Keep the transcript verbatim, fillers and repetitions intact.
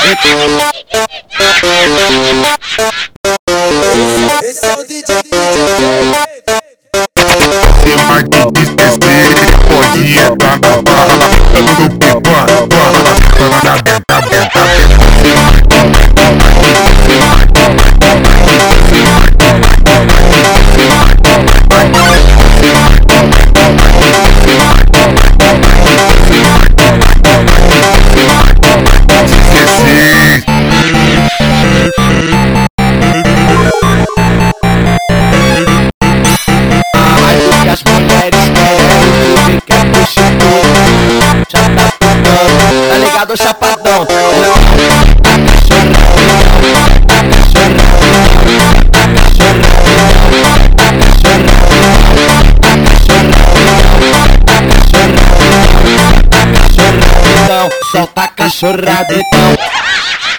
Esse é o D J. Você vai ter que esquecer, pode entrar na barra. Eu tô pipando, tá dentro, tá dentro, tá As mulheres querem que quer puxe tudo. Já tá pulando, tá ligado, chapadão? Tá cachorrão, tá cachorrão, tá cachorrão, tá cachorrão, tá cachorrão, tá cachorrão, solta a cachorrada então.